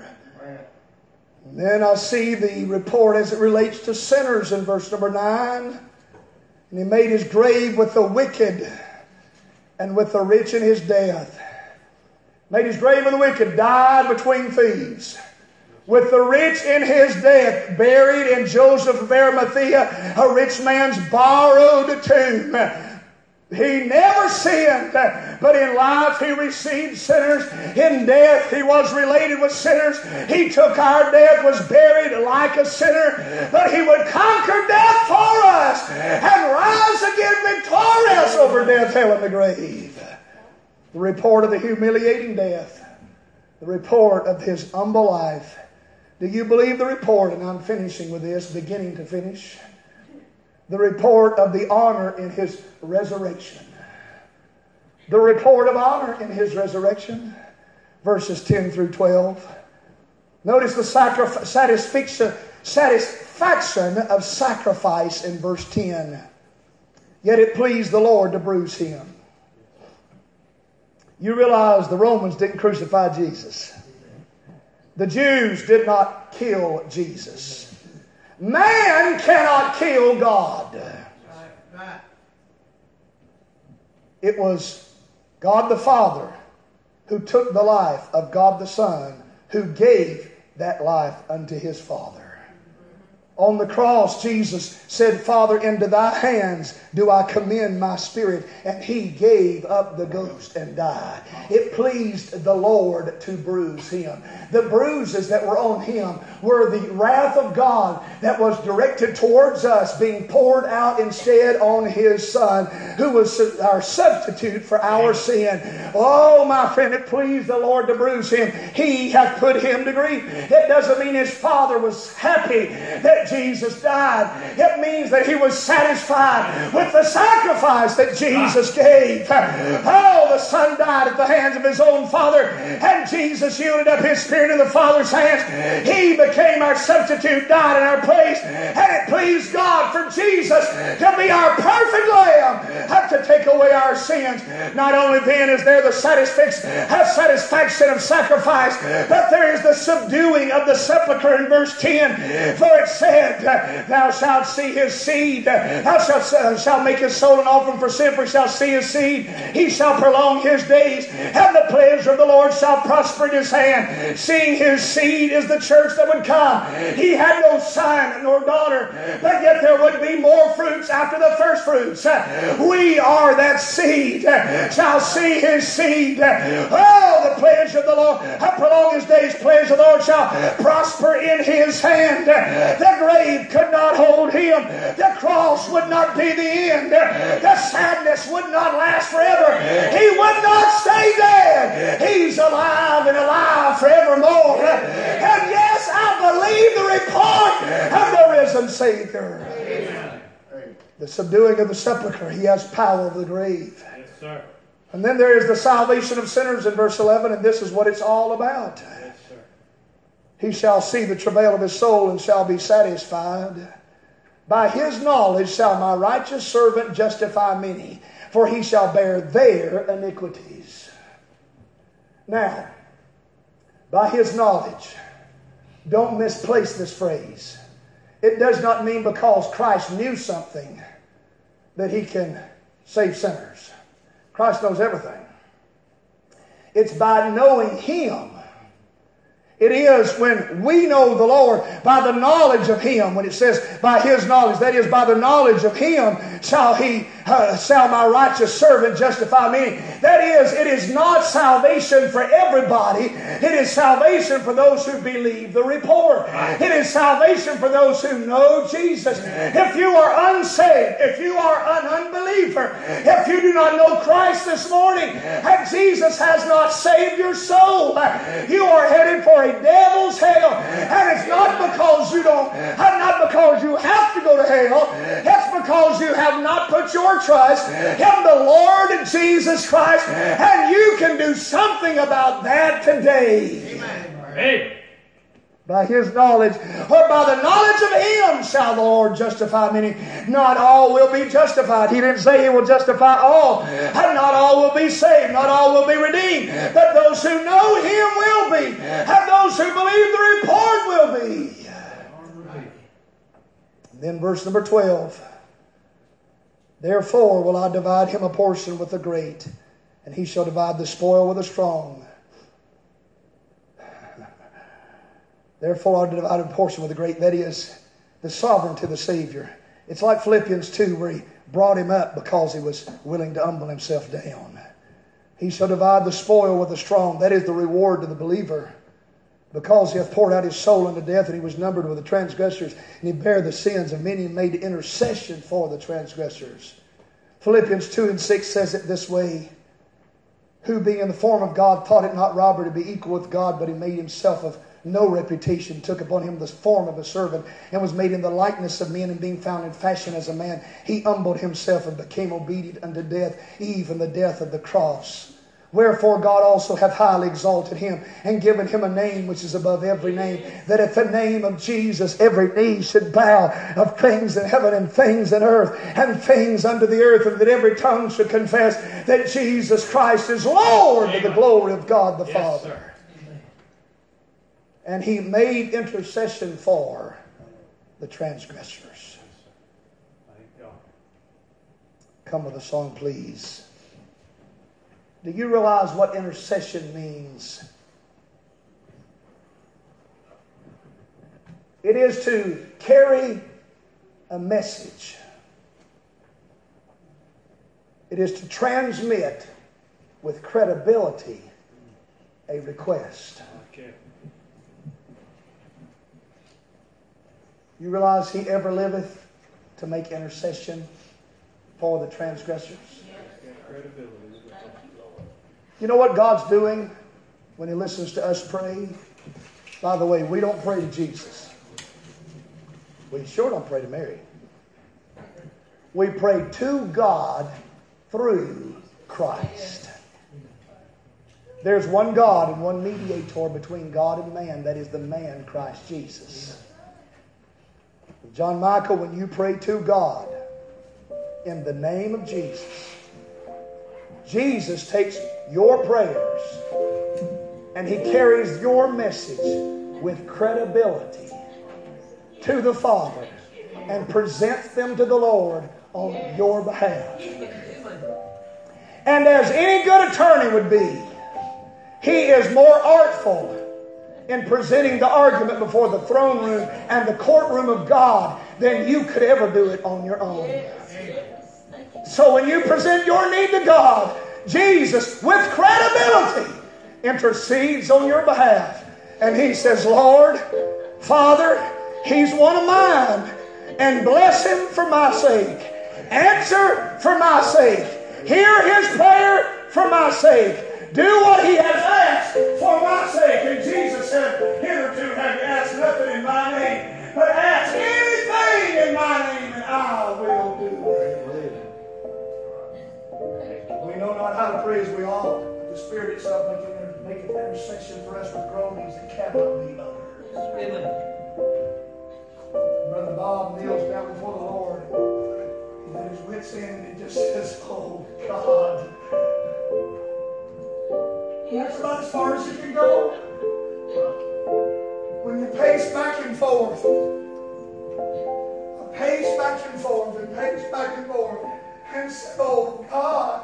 And then I see the report as it relates to sinners in verse number 9. And he made his grave with the wicked and with the rich in his death. Made his grave with the wicked, died between thieves. With the rich in his death, buried in Joseph of Arimathea, a rich man's borrowed tomb. He never sinned, but in life he received sinners. In death he was related with sinners. He took our death, was buried like a sinner, but he would conquer death for us and rise again victorious over death, hell, and the grave. The report of the humiliating death, the report of his humble life. Do you believe the report? And I'm finishing with this, beginning to finish. The report of the honor in his resurrection. The report of honor in his resurrection. Verses 10 through 12. Notice the satisfaction of sacrifice in verse 10. Yet it pleased the Lord to bruise him. You realize the Romans didn't crucify Jesus. The Jews did not kill Jesus. Man cannot kill God. It was God the Father who took the life of God the Son, who gave that life unto his Father. On the cross, Jesus said, Father, into thy hands do I commend my spirit. And he gave up the ghost and died. It pleased the Lord to bruise him. The bruises that were on him were the wrath of God that was directed towards us, being poured out instead on his Son, who was our substitute for our sin. Oh, my friend, it pleased the Lord to bruise him. He hath put him to grief. It doesn't mean his Father was happy that Jesus died. It means that he was satisfied with the sacrifice that Jesus gave. Oh, the Son died at the hands of his own Father, and Jesus yielded up his spirit in the Father's hands. He became our substitute, died in our place, and it pleased God for Jesus to be our perfect Lamb, to take away our sins. Not only then is there the satisfaction of sacrifice, but there is the subduing of the sepulchre in verse 10. For it said, thou shalt see his seed. Thou shalt make his soul an offering for sin, for he shall see his seed. He shall prolong his days, and the pleasure of the Lord shall prosper in his hand. Seeing his seed is the church that would come. He had no son nor daughter, but yet there would be more fruits after the first fruits. We we are that seed, shall see his seed. Oh, the pleasure of the Lord, how prolong his days, pleasure of the Lord shall prosper in his hand. The grave could not hold him. The cross would not be the end. The sadness would not last forever. He would not stay dead. He's alive and alive forevermore. And yes, I believe the report of the risen Savior. Amen. The subduing of the sepulchre, he has power over the grave. Yes, sir. And then there is the salvation of sinners in verse 11, and this is what it's all about. Yes, sir. He shall see the travail of his soul and shall be satisfied. By his knowledge shall my righteous servant justify many, for he shall bear their iniquities. Now, by his knowledge, don't misplace this phrase. It does not mean because Christ knew something that he can save sinners. Christ knows everything. It's by knowing him. It is when we know the Lord by the knowledge of him. When it says by his knowledge, that is by the knowledge of him shall my righteous servant justify me. That is, it is not salvation for everybody. It is salvation for those who believe the report. It is salvation for those who know Jesus. If you are unsaved, if you are an unbeliever, if you do not know Christ this morning, and Jesus has not saved your soul, you are headed for a devil's hell. And it's not because you have to go to hell. It's because you have not put your trust in the Lord Jesus Christ, and you can do something about that today. Amen. By his knowledge, or by the knowledge of him shall the Lord justify many. Not all will be justified. He didn't say he will justify all. And not all will be saved. Not all will be redeemed. But those who know him will be. And those who believe the report will be. And then verse number 12. Therefore will I divide him a portion with the great, and he shall divide the spoil with the strong. Therefore I'll divide a portion with the great. That is the sovereignty of the Savior. It's like Philippians 2 where he brought him up because he was willing to humble himself down. He shall divide the spoil with the strong. That is the reward to the believer. Because he hath poured out his soul unto death, and he was numbered with the transgressors, and he bare the sins of many and made intercession for the transgressors. Philippians 2 and 6 says it this way. Who being in the form of God thought it not robbery to be equal with God, but he made himself of no reputation, took upon him the form of a servant, and was made in the likeness of men, and being found in fashion as a man, he humbled himself and became obedient unto death, even the death of the cross. Wherefore God also hath highly exalted him, and given him a name which is above every name, that at the name of Jesus every knee should bow, of things in heaven and things in earth and things under the earth, and that every tongue should confess that Jesus Christ is Lord, to the glory of God the Father. Sir. And he made intercession for the transgressors. Come with a song, please. Do you realize what intercession means? It is to carry a message. It is to transmit with credibility a request. Okay. You realize he ever liveth to make intercession for the transgressors? You know what God's doing when he listens to us pray? By the way, we don't pray to Jesus. We sure don't pray to Mary. We pray to God through Christ. There's one God and one mediator between God and man. That is the man Christ Jesus. John Michael, when you pray to God in the name of Jesus, Jesus takes your prayers and he carries your message with credibility to the Father and presents them to the Lord on your behalf. And as any good attorney would be, he is more artful in presenting the argument before the throne room and the courtroom of God than you could ever do it on your own. So when you present your need to God, Jesus, with credibility, intercedes on your behalf. And He says, Lord, Father, he's one of mine, and bless him for my sake. Answer for my sake. Hear his prayer for my sake. Do what he has asked for my sake. And Jesus said, hitherto have you asked nothing in my name, but ask anything in my name, and I will do it. We know not how to pray as we ought, but the Spirit itself maketh intercession for us with groanings that cannot be uttered. Amen. Brother Bob kneels down before the Lord. He's at his wit's end, and he just says, oh God. That's about as far as you can go. When you pace back and forth, pace back and forth, and pace back and forth, and say, oh God.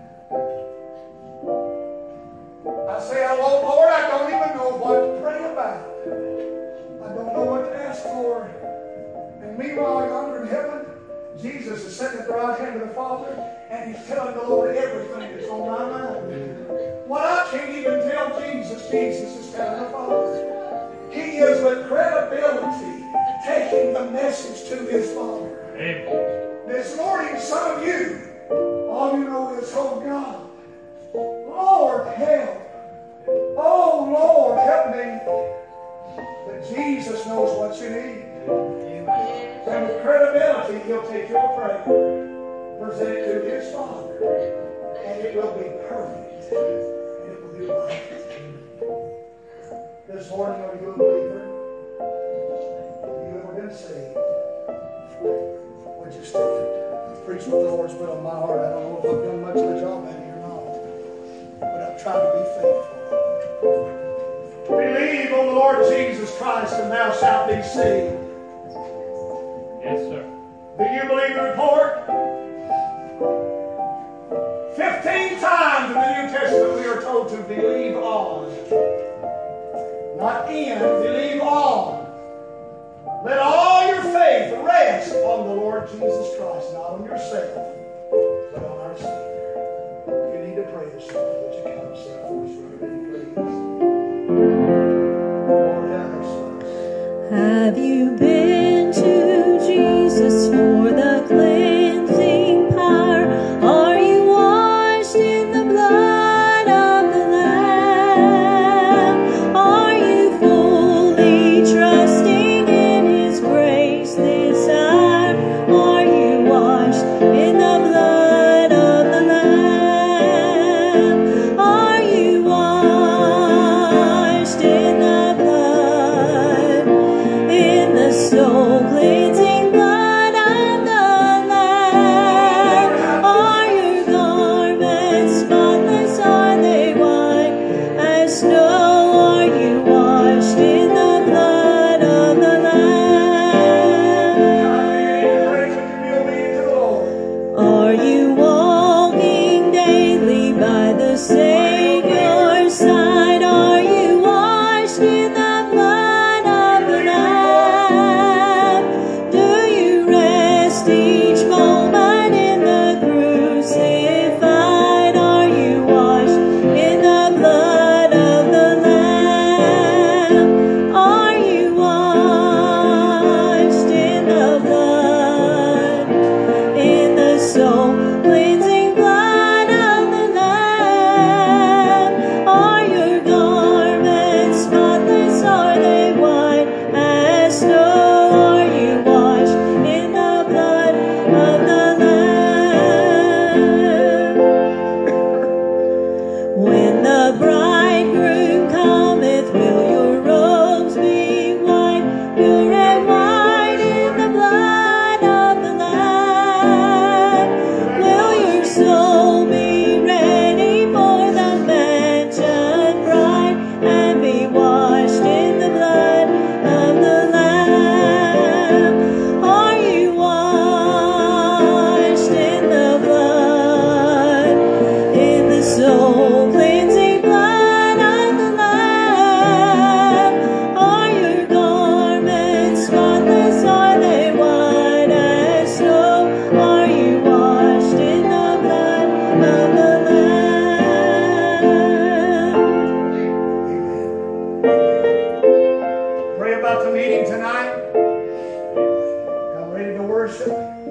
I say, oh Lord, I don't even know what to pray about. I don't know what to ask for. And meanwhile, yonder in heaven, Jesus is sitting at the right hand of the Father, and he's telling the Lord everything that's on my mind. What I can't even tell Jesus, Jesus is telling the Father. He is with credibility taking the message to his Father. Amen. This morning, some of you, all you know is, oh God, Lord, help. Oh, Lord, help me. But Jesus knows what you need. And with credibility, he'll take your prayer, present it to his Father, and it will be perfect. And it will be right. This morning, are you a believer? Have you ever been saved? Would you stand? Preach what the Lord's put on my heart. I don't know if I've done much of the job out here or not, but I've tried to be faithful. Believe on the Lord Jesus Christ, and thou shalt be saved. Yes, sir. Do you believe the report? 15 times in the New Testament we are told to believe on. Not in, believe on. Let all your faith rest on the Lord Jesus Christ, not on yourself, but on our Savior. You need to pray this morning. Would you come yourself for us, please? Lord, have mercy. Have you been to Jesus for the cleansing power? Are you washed in the blood of the Lamb? Are you fully trusting in His grace this hour? Are you washed in the blood of the Lamb? Are you washed in the blood, in the soul cleansing blood of the Lamb? Are your garments spotless? Are they white as snow? Are you washed in the blood of the Lamb? Are you walking daily by the Savior's side? Are you washed in the blood of the Lamb? Do you rest each moment in the crucified? Are you washed in the blood of the Lamb? Are you washed in the blood, in the soul cleansing blood of the Lamb? Are your garments spotless? Are they white as snow? Are you washed in the blood worship.